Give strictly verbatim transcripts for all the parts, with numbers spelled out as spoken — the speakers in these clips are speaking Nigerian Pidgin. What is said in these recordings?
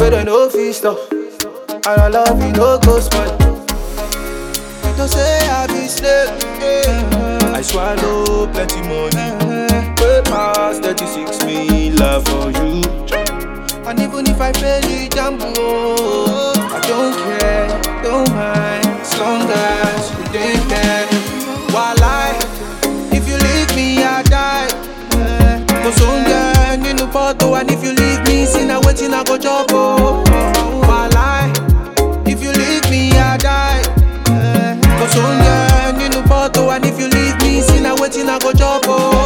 where they no feast stop. And I love you, no go spoil. You don't say I be slave. I swallow plenty money. Way past thirty-six me love for you. And even if I fail you, jumbo, I don't care, don't mind. As long as you take care. While I, if you leave me, I die. Cause only in the photo, and if you leave me, see now waiting, I go job. While I, if you leave me, I die. Cause only in the photo, and if you leave me, see now waiting, I go job.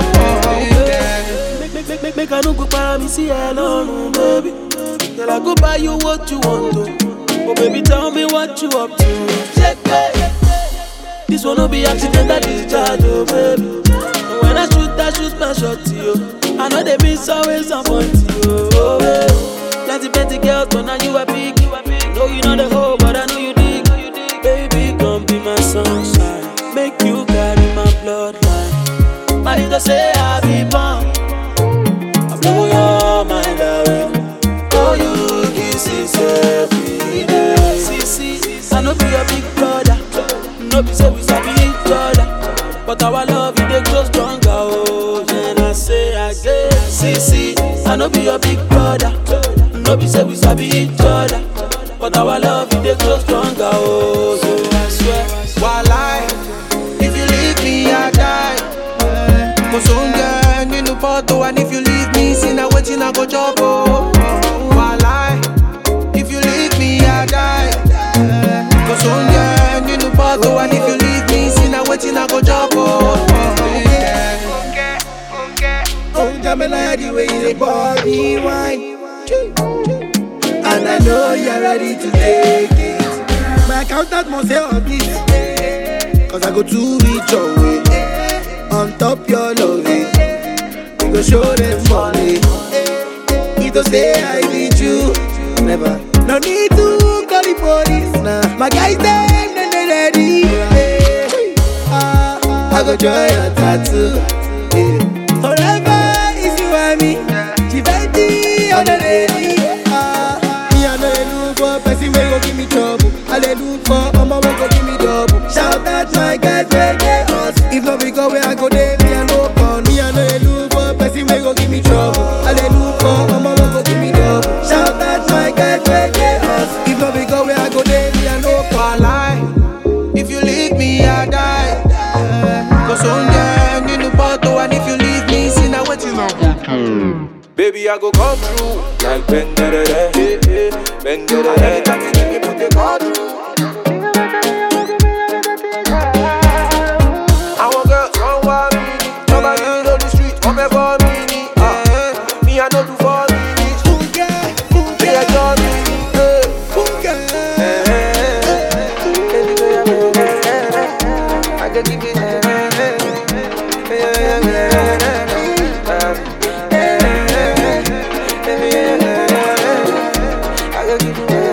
Make, make, make, make, I no go buy me, see alone, baby. Girl, I go buy you what you want to. Oh, baby, tell me what you up to. Check it. This one no be accidental discharge, oh, baby. And when I shoot, I shoot my shot to you. I know they miss always on point to you, oh, baby. Plenty, plenty girls, but now you a big, you a big. No, you know the whole, but I know you dig. Baby, come be my sunshine. Make you carry my bloodline. I need to say I be born. Blow your mind away. Oh, you kisses every day. See, see, I know be your big brother. No be say we sabi each other, but our love it dey grow stronger. Oh, and I say again. See, see, I know be your big brother. No be say we sabi each other, but our love it dey grow stronger. Oh, so I swear. While I, if you leave me, I die. Cause only in the photo, and if you leave me, see now waiting, I go job. While I, if you leave me, I die. Cause only in the photo, and if you leave me, see now waiting, I go job. Oh, damn it, like the way you body wine. And I know you're ready to take it. My accountant must say all this. Cause I go to reach your way. On top your love, we go show them money. Need to say I need you. Never. No need to call the police. Nah. My guys them, then they ready. uh, I go join your tattoo. Yeah. Forever is you and me. Givenchy on the lady. uh, Me I know you look for person wey go give me trouble. I dey look for mama wey go give me double. Shout out my guys wey dey us. If not we go where I go there, me I no fun. Me I know you look for person wey go give me trouble. I dey look for mama wey go give me double. Shout out my guys wey dey us. If not we go where I go there, me I no fun. If you leave me, I die. Cause only in the bottle, and if you leave me, see now what you know. Baby, I go come through like Ben Dere, Ben Dere. Anytime you give me, put the call through. I want girls run wild with me. Nobody on the street, come here for me. Uh, me, I know do for me. Me, I join me. I can give it. I can give it.